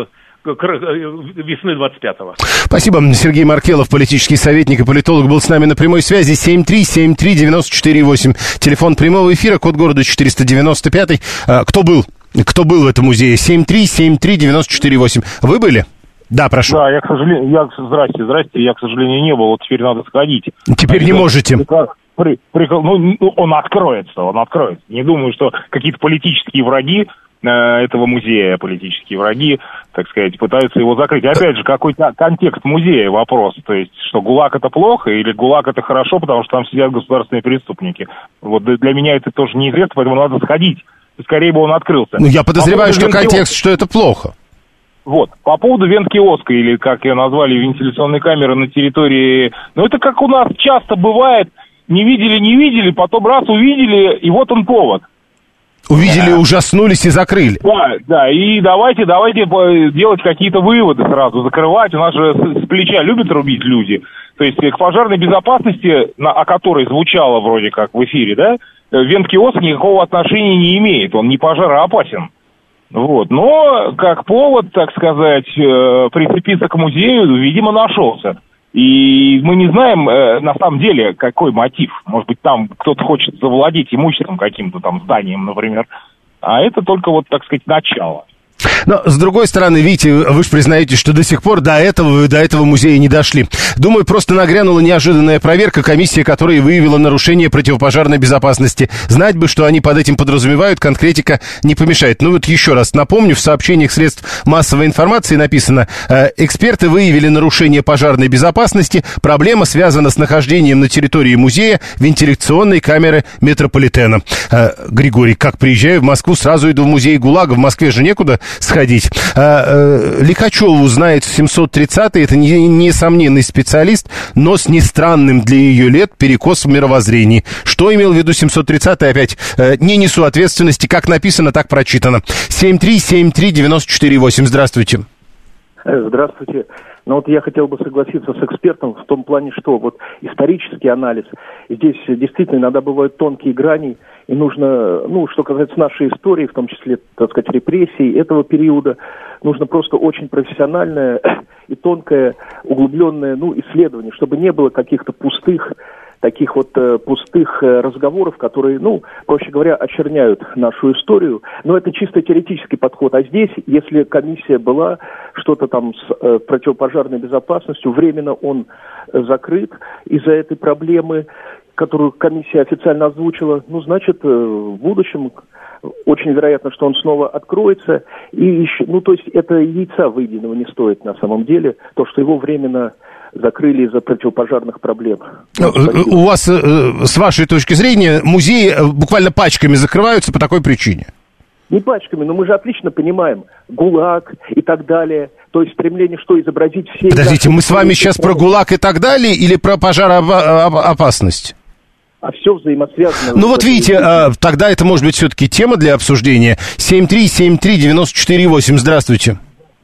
весны двадцать пятого. Спасибо. Сергей Маркелов, политический советник и политолог, был с нами на прямой связи. семь три семь три девять четыре восемь. Телефон прямого эфира, код города четыреста девяносто пять. Кто был? Кто был в этом музее? семь три семь три девять четыре восемь. Вы были? Да, прошу. Да, я, к сожалению, я, здрасте, здрасте, я, к сожалению, не был, вот теперь надо сходить. Теперь не можете. При, при, ну, он откроется, он откроется. Не думаю, что какие-то политические враги этого музея, политические враги, так сказать, пытаются его закрыть. Опять же, какой-то контекст музея вопрос. То есть, что ГУЛАГ это плохо или ГУЛАГ это хорошо, потому что там сидят государственные преступники. Вот для меня это тоже неизвестно, поэтому надо сходить. Скорее бы он открылся. Ну, я подозреваю, что контекст, что это плохо. Вот. По поводу вент-киоска, или, как ее назвали, вентиляционной камеры на территории... Ну, это как у нас часто бывает. Не видели, не видели, потом раз увидели, и вот он повод. Увидели, да. Ужаснулись и закрыли. Да, да, и давайте, давайте делать какие-то выводы сразу, закрывать. У нас же с плеча любят рубить люди. То есть к пожарной безопасности, о которой звучало вроде как в эфире, да, вент-киоск никакого отношения не имеет, он не пожароопасен. Вот, но как повод, так сказать, прицепиться к музею, видимо, нашелся. И мы не знаем, э, на самом деле, какой мотив. Может быть, там кто-то хочет завладеть имуществом каким-то там зданием, например. А это только, вот, так сказать, начало. Но, с другой стороны, видите, вы же признаете, что до сих пор до этого вы до этого музея не дошли. Думаю, просто нагрянула неожиданная проверка, комиссия, которая выявила нарушение противопожарной безопасности. Знать бы, что они под этим подразумевают, конкретика не помешает. Ну вот еще раз напомню, в сообщениях средств массовой информации написано: э, эксперты выявили нарушение пожарной безопасности, проблема связана с нахождением на территории музея вентиляционной камеры метрополитена. Э, Григорий, как приезжаю в Москву, сразу иду в музей ГУЛАГа, в Москве же некуда сходить. А, а, Лихачеву знает семьсот тридцатый, это не, несомненный специалист, но с нестранным для ее лет перекосом в мировоззрении. Что имел в виду семьсот тридцатый, опять а, не несу ответственности, как написано, так прочитано. семь три семь три девять четыре восемь. Здравствуйте. Здравствуйте. Ну вот я хотел бы согласиться с экспертом в том плане, что вот исторический анализ, здесь действительно иногда бывают тонкие грани, и нужно, ну, что касается нашей истории, в том числе, так сказать, репрессий этого периода, нужно просто очень профессиональное и тонкое, углубленное, ну, исследование, чтобы не было каких-то пустых, таких вот э, пустых э, разговоров, которые, ну, проще говоря, очерняют нашу историю. Но это чисто теоретический подход. А здесь, если комиссия была, что-то там с э, противопожарной безопасностью, временно он э, закрыт из-за этой проблемы, которую комиссия официально озвучила, ну, значит, э, в будущем очень вероятно, что он снова откроется. И еще, ну, то есть это яйца выеденного не стоит на самом деле, то, что его временно закрыли из-за противопожарных проблем. У вас, с вашей точки зрения, музеи буквально пачками закрываются по такой причине? Не пачками, но мы же отлично понимаем ГУЛАГ и так далее. То есть стремление, что изобразить все... Подождите, мы с вами сейчас про ГУЛАГ и так далее или про пожароопасность? а все взаимосвязано. Ну вот видите, тогда это может быть все-таки тема для обсуждения. семь три семь три девять четыре восемь. Здравствуйте.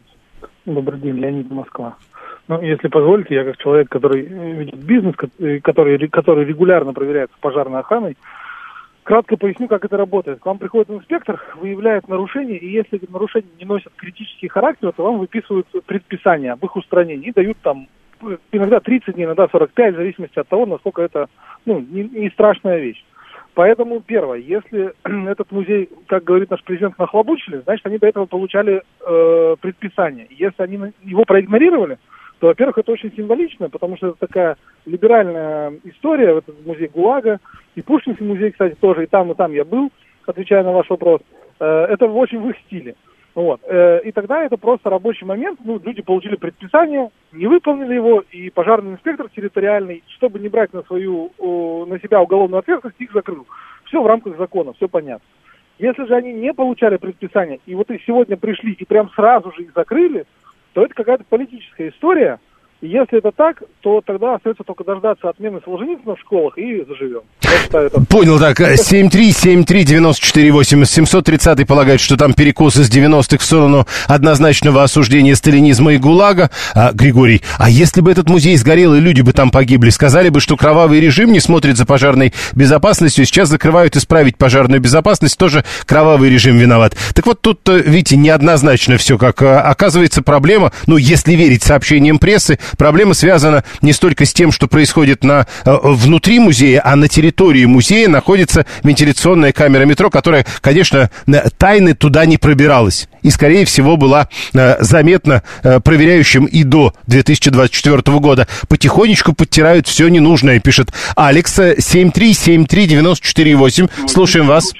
Добрый день, Леонид, Москва. Ну, если позволите, я как человек, который ведет бизнес, который, который регулярно проверяется пожарной охраной, кратко поясню, как это работает. К вам приходит инспектор, выявляет нарушения, и если нарушения не носят критический характер, то вам выписывают предписание об их устранении и дают там иногда тридцать дней, иногда сорок пять, в зависимости от того, насколько это ну, не, не страшная вещь. Поэтому, первое, если этот музей, как говорит наш президент, нахлобучили, значит, они до этого получали э, предписание. Если они его проигнорировали, то, во-первых, это очень символично, потому что это такая либеральная история, вот этот музей ГУЛАГа, и Пушкинский музей, кстати, тоже, и там, и там я был, отвечая на ваш вопрос. Э, это очень в их стиле. Вот. Э, и тогда это просто рабочий момент, ну, люди получили предписание, не выполнили его, и пожарный инспектор территориальный, чтобы не брать на свою, о, на себя уголовную ответственность, их закрыл. Все в рамках закона, все понятно. Если же они не получали предписание, и вот и сегодня пришли, и прям сразу же их закрыли, то это какая-то политическая история. И если это так, то тогда остается только дождаться отмены Солженицына в школах и заживем. Это... Понял, так, семь три семь три девять четыре восемь. семьсот тридцатый полагает, что там перекос из девяностых в сторону однозначного осуждения сталинизма и ГУЛАГа. А, Григорий, а если бы этот музей сгорел и люди бы там погибли, сказали бы, что кровавый режим не смотрит за пожарной безопасностью, сейчас закрывают исправить пожарную безопасность, тоже кровавый режим виноват. Так вот тут, видите, неоднозначно все, как оказывается проблема, ну, если верить сообщениям прессы, проблема связана не столько с тем, что происходит на, внутри музея, а на территории музея находится вентиляционная камера метро, которая, конечно, тайны туда не пробиралась. И, скорее всего, была заметна проверяющим и до две тысячи двадцать четвёртого года. Потихонечку подтирают все ненужное, пишет Алекс. семь три семь три девять четыре восемь. Слушаем вас.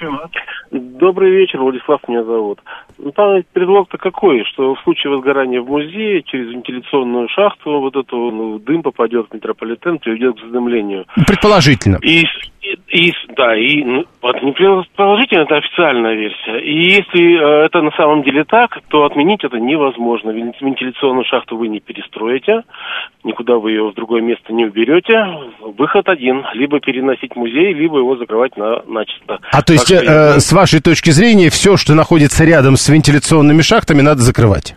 Добрый вечер, Владислав меня зовут. Ну, там предлог-то какой, что в случае возгорания в музее через вентиляционную шахту вот эту ну, дым попадет в метрополитен, приведет к задымлению. Предположительно. И, и, и да, и ну, вот не предположительно, это официальная версия. И если э, это на самом деле так, то отменить это невозможно. Вентиляционную шахту вы не перестроите, никуда вы ее в другое место не уберете. Выход один: либо переносить музей, либо его закрывать на, начисто. А то есть, так, э, с вашей точки зрения, все, что находится рядом с вентиляционными шахтами, надо закрывать?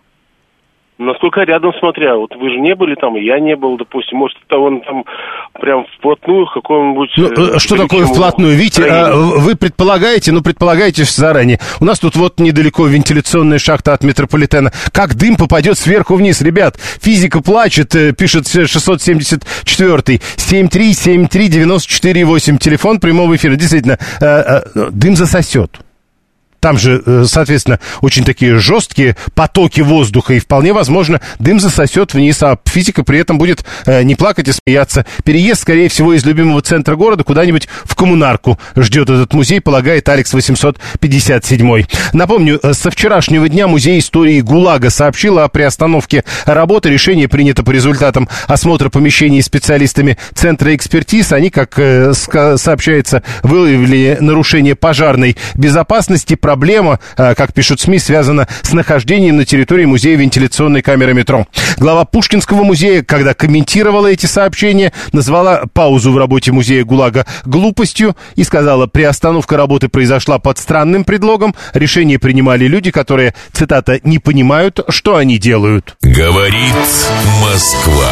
Насколько рядом, смотря, вот вы же не были там, и я не был, допустим, может, это он там прям вплотную к какому-нибудь... Ну, э, что такое вплотную? Видите, а, вы предполагаете, ну, предполагаете заранее. У нас тут вот недалеко вентиляционная шахта от метрополитена. Как дым попадет сверху вниз? Ребят, физика плачет, пишет шестьсот семьдесят четвёртый. семь три семь три девять четыре восемь. Телефон прямого эфира. Действительно, э, э, дым засосет. Там же, соответственно, очень такие жесткие потоки воздуха, и вполне возможно, дым засосет вниз, а физика при этом будет не плакать и смеяться. Переезд, скорее всего, из любимого центра города куда-нибудь в коммунарку ждет этот музей, полагает Алекс восемьсот пятьдесят семь. Напомню, со вчерашнего дня Музей истории ГУЛАГа сообщил о приостановке работы. Решение принято по результатам осмотра помещений специалистами Центра экспертиз. Они, как сообщается, выявили нарушение пожарной безопасности. Проблема, как пишут СМИ, связана с нахождением на территории музея вентиляционной камеры метро. Глава Пушкинского музея, когда комментировала эти сообщения, назвала паузу в работе музея ГУЛАГа глупостью и сказала, приостановка работы произошла под странным предлогом. Решение принимали люди, которые, цитата, не понимают, что они делают. Говорит Москва.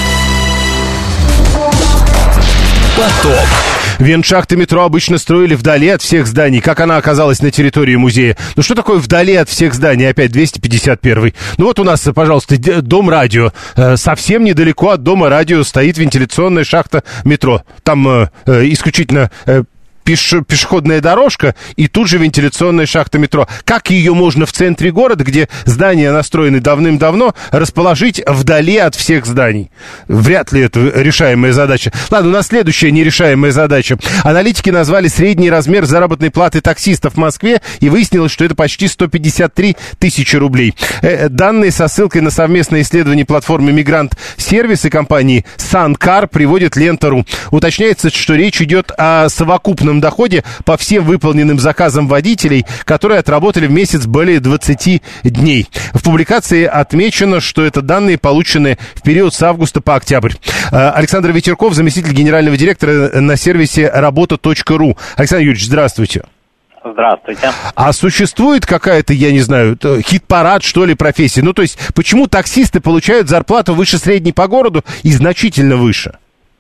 Поток. Вентшахты метро обычно строили вдали от всех зданий. Как она оказалась на территории музея? Ну что такое вдали от всех зданий? Опять двести пятьдесят первый. Ну вот у нас, пожалуйста, дом радио. Совсем недалеко от дома радио стоит вентиляционная шахта метро. Там э, исключительно... Э, пешеходная дорожка и тут же вентиляционная шахта метро. Как ее можно в центре города, где здания настроены давным-давно, расположить вдали от всех зданий? Вряд ли это решаемая задача. Ладно, у нас следующая нерешаемая задача. Аналитики назвали средний размер заработной платы таксистов в Москве, и выяснилось, что это почти сто пятьдесят три тысячи рублей. Э, данные со ссылкой на совместное исследование платформы «Мигрант Сервис» и компании «Санкар» приводит Лента.ру. Уточняется, что речь идет о совокупном чистом доходе по всем выполненным заказам водителей, которые отработали в месяц более двадцати дней. В публикации отмечено, что это данные, полученные в период с августа по октябрь. Александр Ветерков, заместитель генерального директора на сервисе работа точка ру. Александр Юрьевич, здравствуйте. Здравствуйте. А существует какая-то, я не знаю, хит-парад, что ли, профессии? Ну, то есть, почему таксисты получают зарплату выше средней по городу и значительно выше?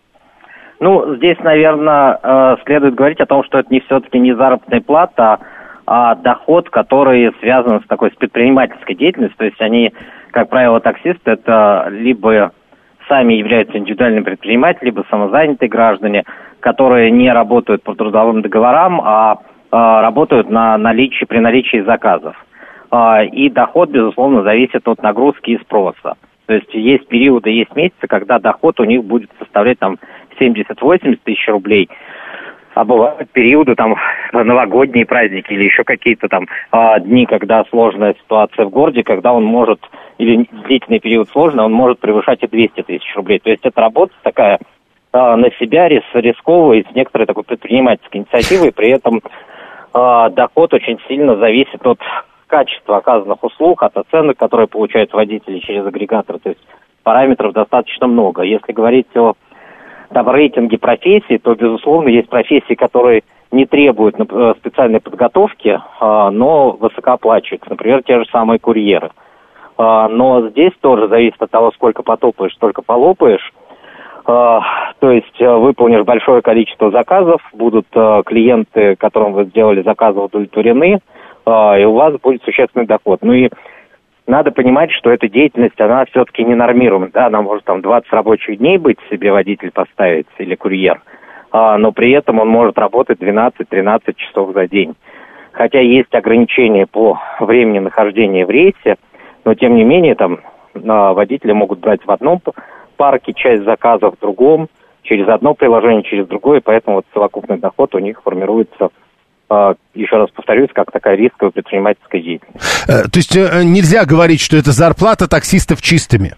Ну, здесь, наверное, следует говорить о том, что это не все-таки не заработная плата, а доход, который связан с такой с предпринимательской деятельностью. То есть они, как правило, таксисты, это либо сами являются индивидуальными предпринимателями, либо самозанятые граждане, которые не работают по трудовым договорам, а работают на наличии, при наличии заказов. И доход, безусловно, зависит от нагрузки и спроса. То есть есть периоды, есть месяцы, когда доход у них будет составлять там семьдесят-восемьдесят тысяч рублей, а бывают периоды, там, новогодние праздники или еще какие-то там дни, когда сложная ситуация в городе, когда он может, или длительный период сложный, он может превышать и двести тысяч рублей. То есть это работа такая на себя рис, рисковая, с некоторой такой предпринимательской инициативой, при этом э, доход очень сильно зависит от качества оказанных услуг, от оценок, которые получают водители через агрегатор. То есть параметров достаточно много. Если говорить о там, рейтинге профессий, то, безусловно, есть профессии, которые не требуют специальной подготовки, э, но высокооплачиваются. Например, те же самые курьеры. Э, но здесь тоже зависит от того, сколько потопаешь, столько полопаешь. Uh, то есть uh, выполнишь большое количество заказов, будут uh, клиенты, которым вы сделали заказы, удовлетворены, uh, и у вас будет существенный доход. Ну и надо понимать, что эта деятельность, она все-таки не нормируемая. Да, она может там двадцать рабочих дней быть, себе водитель поставить или курьер, uh, но при этом он может работать двенадцать-тринадцать часов за день. Хотя есть ограничения по времени нахождения в рейсе, но тем не менее там uh, водители могут брать в одном парке часть заказов в другом, через одно приложение, через другое, поэтому вот совокупный доход у них формируется, э, еще раз повторюсь, как такая рисковая предпринимательская деятельность. Э, то есть э, нельзя говорить, что это зарплата таксистов чистыми?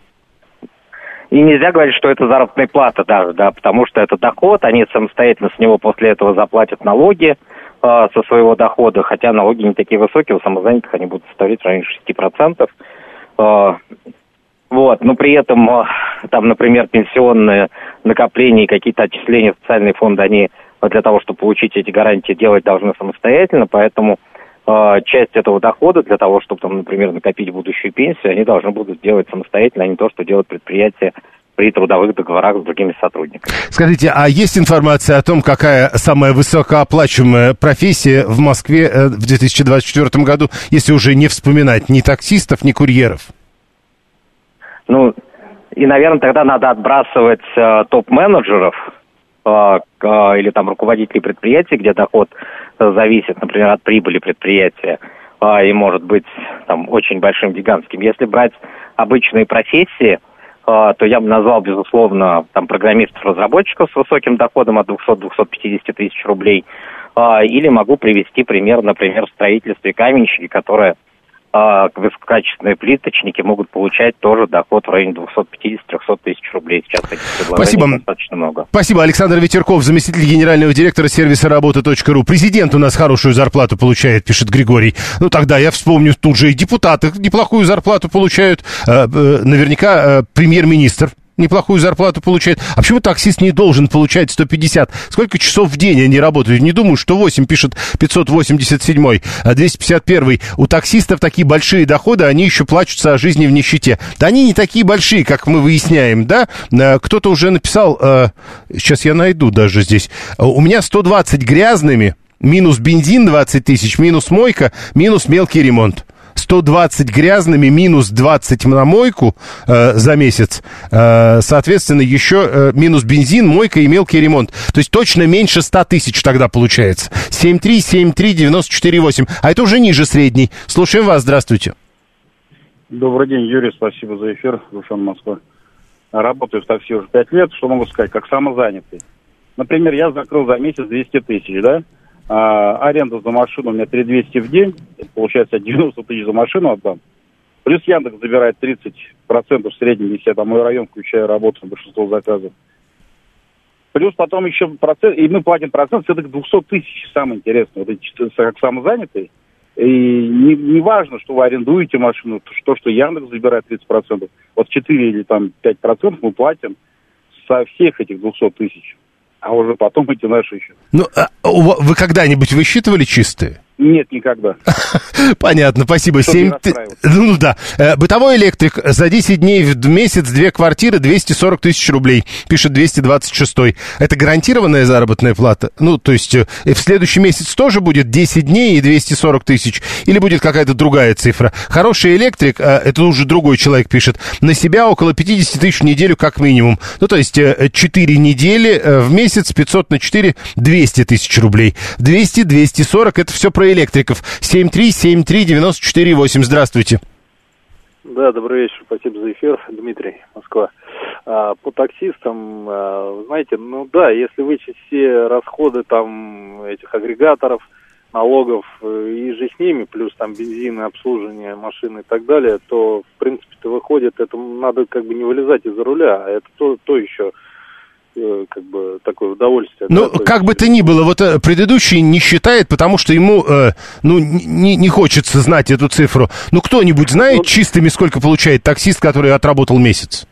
И нельзя говорить, что это заработная плата даже, да, потому что это доход, они самостоятельно с него после этого заплатят налоги э, со своего дохода, хотя налоги не такие высокие, у самозанятых они будут составлять в районе шесть процентов. Э, Вот, но при этом, там, например, пенсионные накопления и какие-то отчисления в социальные фонды, они для того, чтобы получить эти гарантии, делать должны самостоятельно, поэтому э, часть этого дохода для того, чтобы, там, например, накопить будущую пенсию, они должны будут делать самостоятельно, а не то, что делают предприятия при трудовых договорах с другими сотрудниками. Скажите, а есть информация о том, какая самая высокооплачиваемая профессия в Москве э, в две тысячи двадцать четвёртом году, если уже не вспоминать ни таксистов, ни курьеров? Ну, и, наверное, тогда надо отбрасывать э, топ-менеджеров э, э, или там руководителей предприятий, где доход э, зависит, например, от прибыли предприятия э, и может быть там очень большим, гигантским. Если брать обычные профессии, э, то я бы назвал, безусловно, там программистов-разработчиков с высоким доходом от двухсот до двухсот пятидесяти тысяч рублей. Э, или могу привести пример, например, в строительстве каменщики, которые а высококачественные плиточники могут получать тоже доход в районе двухсот пятидесяти — трехсот тысяч рублей. Сейчас таких предложений Спасибо. достаточно много. Спасибо. Александр Ветерков, заместитель генерального директора сервиса работа точка ру. Президент у нас хорошую зарплату получает, пишет Григорий. Ну, тогда я вспомню, тут же и депутаты неплохую зарплату получают. Э, э, наверняка э, премьер-министр неплохую зарплату получает. А почему таксист не должен получать сто пятьдесят? Сколько часов в день они работают? Не думаю, что восемь, пишет пятьсот восемьдесят семь, двести пятьдесят один. У таксистов такие большие доходы, они еще плачутся о жизни в нищете. Да они не такие большие, как мы выясняем, да? Кто-то уже написал, сейчас я найду даже здесь, у меня сто двадцать грязными, минус бензин двадцать тысяч, минус мойка, минус мелкий ремонт. сто двадцать грязными, минус двадцать на мойку э, за месяц. Э, соответственно, еще э, минус бензин, мойка и мелкий ремонт. То есть точно меньше ста тысяч тогда получается. семь три семь три девяносто четыре восемь. А это уже ниже средней. Слушаем вас, здравствуйте. Добрый день, Юрий, спасибо за эфир. Рушан, Москва. Работаю в такси уже пять лет. Что могу сказать, как самозанятый. Например, я закрыл за месяц двести тысяч, да? А, аренда за машину у меня три тысячи двести в день, это получается девяносто тысяч за машину отдам. Плюс Яндекс забирает тридцать процентов в среднем, если я там мой район включаю работу, большинство заказов. Плюс потом еще процент, и мы платим процент, это к двухсот тысяч, самое интересное, вот эти, как самозанятые. И не, не важно, что вы арендуете машину, то, что Яндекс забирает тридцать процентов, вот четыре или там пять процентов мы платим со всех этих двухсот тысяч, а уже потом эти наши еще. Ну, а вы когда-нибудь высчитывали чистые? Нет, никогда. Понятно, спасибо. семь... Ну, ну да. Бытовой электрик за десять дней в месяц, две квартиры, двести сорок тысяч рублей, пишет двести двадцать шестой. Это гарантированная заработная плата? Ну, то есть в следующий месяц тоже будет десять дней и двести сорок тысяч? Или будет какая-то другая цифра? Хороший электрик, это уже другой человек пишет, на себя около пятьдесят тысяч в неделю как минимум. Ну, то есть четыре недели в месяц, пятьсот на четыре, двести тысяч рублей. двести, двести сорок, это все про электриков. семь три семь три девяносто четыре восемь. Здравствуйте. Да, добрый вечер. Спасибо за эфир. Дмитрий, Москва. А, по таксистам, а, знаете, ну да, если вычесть все расходы там этих агрегаторов, налогов и же с ними, плюс там бензин, обслуживание машины и так далее, то в принципе-то выходит, это надо как бы не вылезать из-за руля, а это то, то еще как бы такое удовольствие. Ну, да, как бы то ни было, вот предыдущий не считает, потому что ему, э, ну, не, не хочется знать эту цифру. Ну, кто-нибудь знает вот чистыми, сколько получает таксист, который отработал месяц?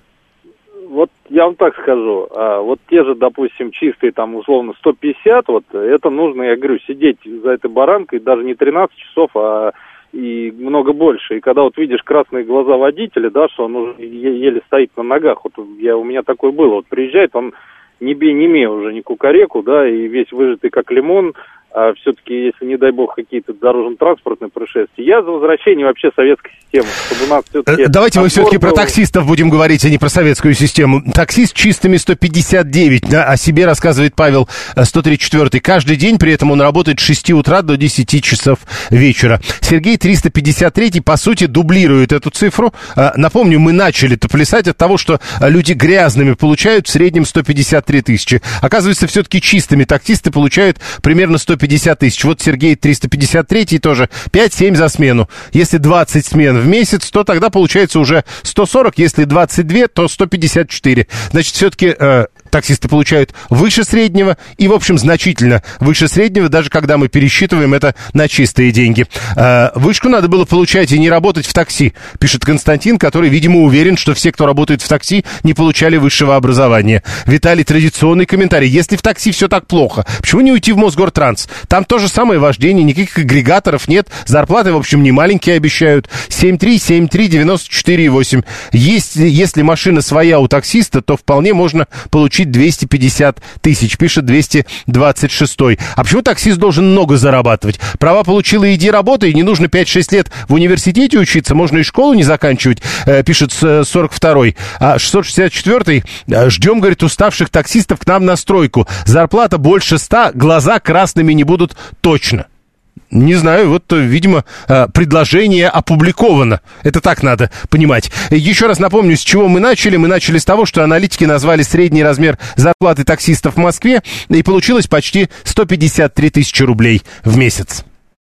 Вот я вам так скажу, а, вот те же, допустим, чистые, там, условно, сто пятьдесят, вот, это нужно, я говорю, сидеть за этой баранкой даже не тринадцать часов, а и много больше. И когда вот видишь красные глаза водителя, да, что он уже еле стоит на ногах, вот я, у меня такое было, вот приезжает он, не бей, не ме уже, не кукареку, да, и весь выжатый как лимон, а все-таки, если, не дай бог, какие-то дорожно-транспортные происшествия, я за возвращение вообще советской системы, чтобы у нас все-таки... Давайте мы все-таки про таксистов будем говорить, а не про советскую систему. Таксист чистыми сто пятьдесят девять, да, о себе рассказывает Павел, сто тридцать четвёртый. Каждый день при этом он работает с шести утра до десяти часов вечера. Сергей триста пятьдесят три, по сути, дублирует эту цифру. Напомню, мы начали-то плясать от того, что люди грязными получают в среднем сто пятьдесят три тысячи. Оказывается, все-таки чистыми таксисты получают примерно сто пятьдесят тысяч. Вот Сергей триста пятьдесят три тоже пять-семь за смену. Если двадцать смен в месяц, то тогда получается уже сто сорок. Если двадцать два, то сто пятьдесят четыре. Значит, все-таки э, таксисты получают выше среднего и, в общем, значительно выше среднего, даже когда мы пересчитываем это на чистые деньги. Э, вышку надо было получать и не работать в такси, пишет Константин, который, видимо, уверен, что все, кто работает в такси, не получали высшего образования. Виталий, традиционный комментарий. Если в такси все так плохо, почему не уйти в Мосгортранс? Там то же самое вождение, никаких агрегаторов нет, зарплаты, в общем, не маленькие обещают. семь три семь три девяносто четыре восемь. Если, если машина своя у таксиста, то вполне можно получить двести пятьдесят тысяч, пишет двести двадцать шестой. А почему таксист должен много зарабатывать? Права получил и иди работай, не нужно пять-шесть лет в университете учиться, можно и школу не заканчивать, пишет сорок второй. А шестьсот шестьдесят четвёртый, ждем, говорит, уставших таксистов к нам на стройку. Зарплата больше ста, глаза красными не будут точно. Не знаю, вот, видимо, предложение опубликовано. Это так надо понимать. Еще раз напомню, с чего мы начали. Мы начали с того, что аналитики назвали средний размер зарплаты таксистов в Москве, и получилось почти сто пятьдесят три тысячи рублей в месяц.